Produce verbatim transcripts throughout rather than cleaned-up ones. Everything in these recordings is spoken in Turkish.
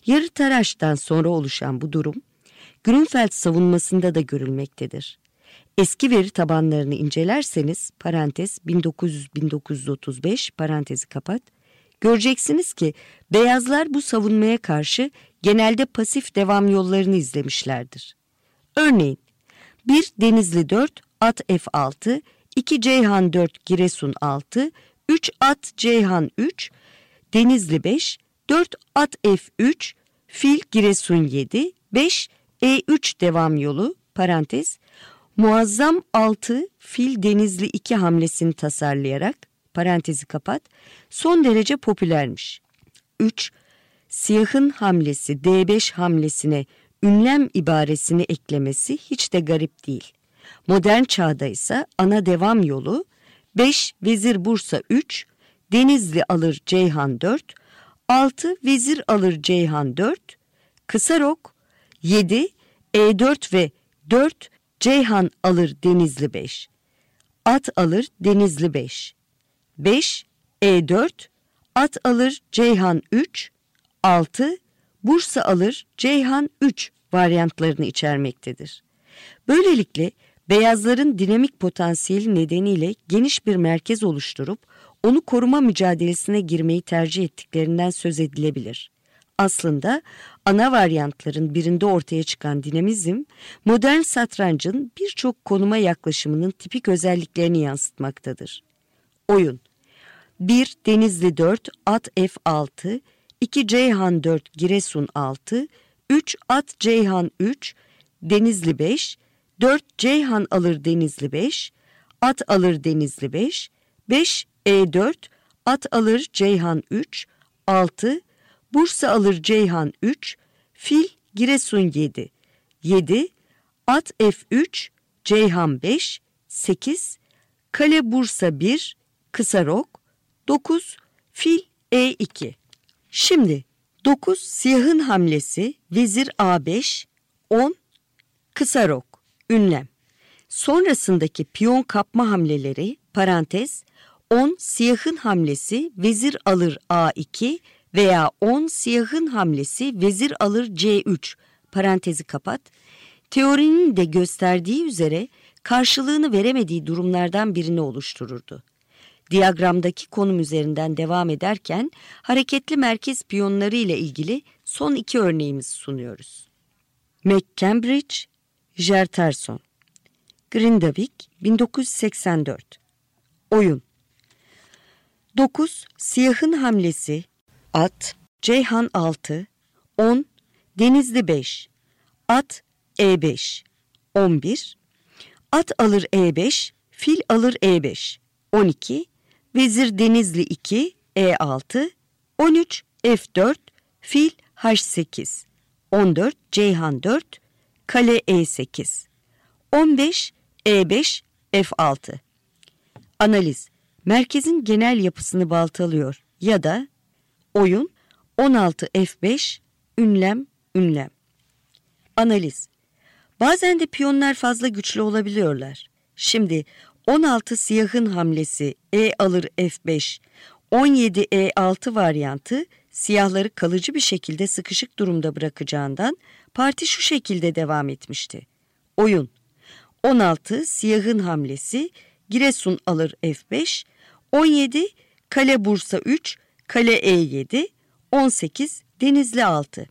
Yarı taraştan sonra oluşan bu durum, Grünfeld savunmasında da görülmektedir. Eski veri tabanlarını incelerseniz, parantez bin dokuz yüz bin dokuz yüz otuz beş, parantezi kapat, göreceksiniz ki beyazlar bu savunmaya karşı genelde pasif devam yollarını izlemişlerdir. Örneğin, bir Denizli dört, at F altı, iki Ceyhan dört, Giresun altı, üç at Ceyhan üç, Denizli beş, dört at F üç, fil Giresun yedi, beş E üç devam yolu, parantez, muazzam altı fil Denizli iki hamlesini tasarlayarak, parantezi kapat, son derece popülermiş. üç. Siyahın hamlesi D beş hamlesine ünlem ibaresini eklemesi hiç de garip değil. Modern çağda ise ana devam yolu beş Vezir Bursa üç, Denizli alır Ceyhan dört, altı Vezir alır Ceyhan dört, kısa rok yedi E dört ve dört Ceyhan alır Denizli beş, at alır Denizli beş, beş E dört, at alır Ceyhan üç, altı Bursa alır Ceyhan üç varyantlarını içermektedir. Böylelikle beyazların dinamik potansiyeli nedeniyle geniş bir merkez oluşturup onu koruma mücadelesine girmeyi tercih ettiklerinden söz edilebilir. Aslında ana varyantların birinde ortaya çıkan dinamizm, modern satrancın birçok konuma yaklaşımının tipik özelliklerini yansıtmaktadır. Oyun: bir Denizli dört, at F altı, iki Ceyhan dört, Giresun altı, üç at Ceyhan üç, Denizli beş, dört Ceyhan alır Denizli beş, at alır Denizli beş, beş E dört, at alır Ceyhan üç, altı Bursa alır Ceyhan üç, fil Giresun yedi, yedi at F üç, Ceyhan beş, sekiz kale Bursa bir, kısa rok, dokuz fil E iki. Şimdi dokuz siyahın hamlesi Vezir A beş, on kısa rok, ünlem. Sonrasındaki piyon kapma hamleleri, parantez, on siyahın hamlesi Vezir alır A iki veya on siyahın hamlesi Vezir alır C üç, parantezi kapat, teorinin de gösterdiği üzere karşılığını veremediği durumlardan birini oluştururdu. Diyagramdaki konum üzerinden devam ederken hareketli merkez piyonları ile ilgili son iki örneğimizi sunuyoruz. McCambridge, Jerterson, Grindavik, bin dokuz yüz seksen dört. Oyun: dokuz siyahın hamlesi at Ceyhan altı, on Denizli beş, at E beş, on bir at alır E beş, fil alır E beş, on iki Vezir Denizli iki, E altı, on üç F dört, fil H sekiz, on dört Ceyhan dört, kale E sekiz, on beş E beş, F altı. Analiz: merkezin genel yapısını baltalıyor ya da oyun on altı F beş, ünlem, ünlem. Analiz: bazen de piyonlar fazla güçlü olabiliyorlar. Şimdi on altı siyahın hamlesi E alır F beş, on yedi E altı varyantı siyahları kalıcı bir şekilde sıkışık durumda bırakacağından parti şu şekilde devam etmişti. Oyun: on altı siyahın hamlesi Giresun alır F beş, on yedi kale Bursa üç, kale E yedi, on sekiz Denizli altı.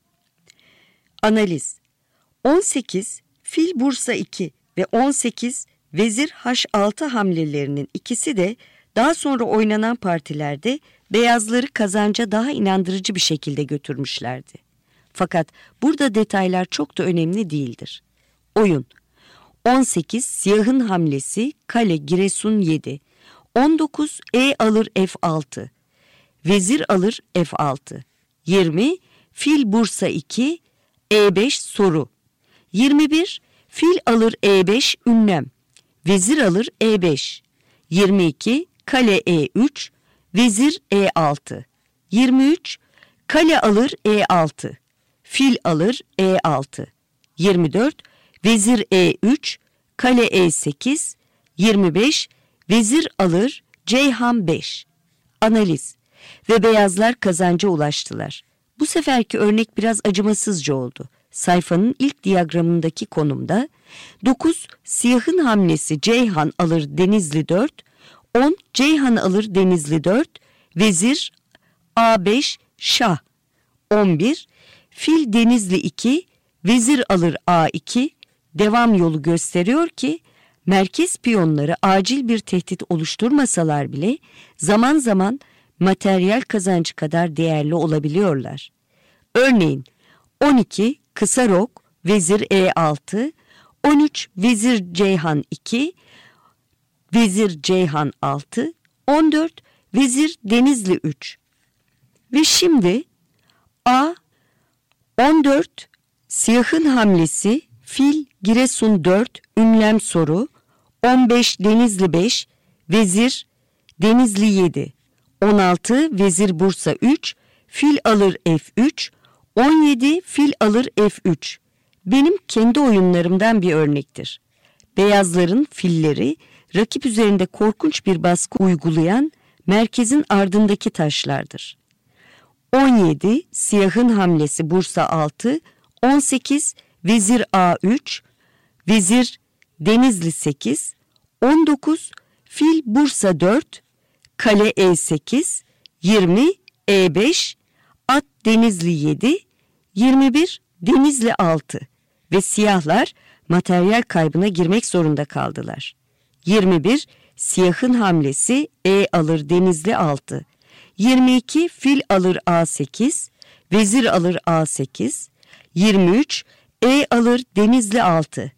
Analiz: on sekiz fil Bursa iki ve on sekiz Vezir H altı hamlelerinin ikisi de daha sonra oynanan partilerde beyazları kazanca daha inandırıcı bir şekilde götürmüşlerdi. Fakat burada detaylar çok da önemli değildir. Oyun: on sekiz siyahın hamlesi kale Giresun yedi, on dokuz E alır F altı, Vezir alır F altı, yirmi fil Bursa iki, E beş soru, yirmi bir fil alır E beş ünlem, Vezir alır E beş, yirmi iki kale E üç, Vezir E altı, yirmi üç kale alır E altı, fil alır E altı, yirmi dört Vezir E üç, kale E sekiz, yirmi beş Vezir alır Ceyhan beş. Analiz: ve beyazlar kazanca ulaştılar. Bu seferki örnek biraz acımasızca oldu. Sayfanın ilk diyagramındaki konumda dokuz siyahın hamlesi Ceyhan alır Denizli dört, on Ceyhan alır Denizli dört, vezir A beş şah, on bir fil Denizli iki, vezir alır A iki, devam yolu gösteriyor ki merkez piyonları acil bir tehdit oluşturmasalar bile zaman zaman materyal kazancı kadar değerli olabiliyorlar. Örneğin on iki kısa rok vezir E altı, on üç vezir Ceyhan iki, vezir Ceyhan altı, on dört vezir Denizli üç. Ve şimdi A on dört siyahın hamlesi fil Giresun dört ünlem soru, on beş Denizli beş, vezir Denizli yedi, on altı vezir Bursa üç, fil alır F üç, on yedi fil alır F üç. Benim kendi oyunlarımdan bir örnektir. Beyazların filleri rakip üzerinde korkunç bir baskı uygulayan merkezin ardındaki taşlardır. on yedi siyahın hamlesi Bursa altı, on sekiz vezir A üç, vezir Denizli sekiz, on dokuz fil Bursa dört, kale E sekiz, yirmi E beş, at Denizli yedi, yirmi bir Denizli altı ve siyahlar materyal kaybına girmek zorunda kaldılar. yirmi bir siyahın hamlesi E alır Denizli altı, yirmi iki fil alır A sekiz, vezir alır A sekiz, yirmi üç E alır Denizli altı.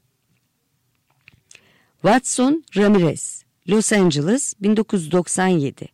Watson Ramirez, Los Angeles bin dokuz yüz doksan yedi.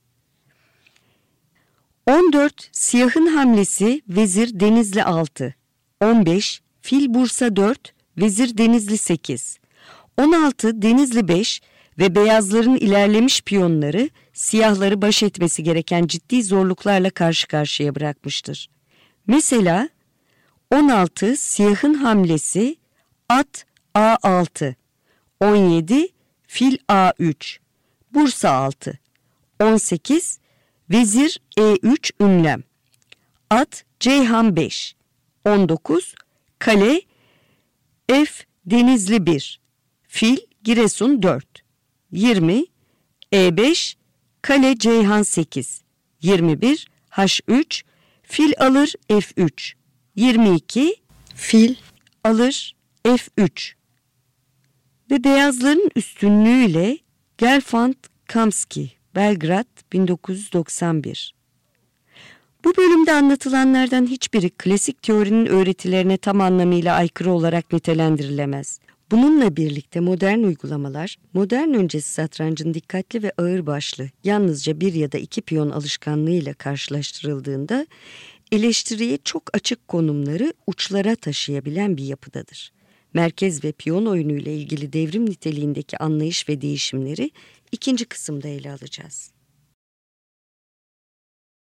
on dört siyahın hamlesi vezir Denizli altı, on beş fil Bursa dört, vezir Denizli sekiz, on altı Denizli beş ve beyazların ilerlemiş piyonları siyahları baş etmesi gereken ciddi zorluklarla karşı karşıya bırakmıştır. Mesela on altı siyahın hamlesi at A altı, on yedi fil A üç, Bursa altı, on sekiz vezir E üç ünlem, at Ceyhan beş, on dokuz kale F Denizli bir, fil Giresun dört, yirmi E beş kale Ceyhan sekiz, yirmi bir H üç fil alır F üç, yirmi iki fil alır F üç. Ve beyazların üstünlüğüyle Gelfand Kamski, Belgrad bin dokuz yüz doksan bir. Bu bölümde anlatılanlardan hiçbiri klasik teorinin öğretilerine tam anlamıyla aykırı olarak nitelendirilemez. Bununla birlikte modern uygulamalar, modern öncesi satrancın dikkatli ve ağırbaşlı, yalnızca bir ya da iki piyon alışkanlığıyla karşılaştırıldığında eleştiriye çok açık konumları uçlara taşıyabilen bir yapıdadır. Merkez ve piyon oyunu ile ilgili devrim niteliğindeki anlayış ve değişimleri ikinci kısımda ele alacağız.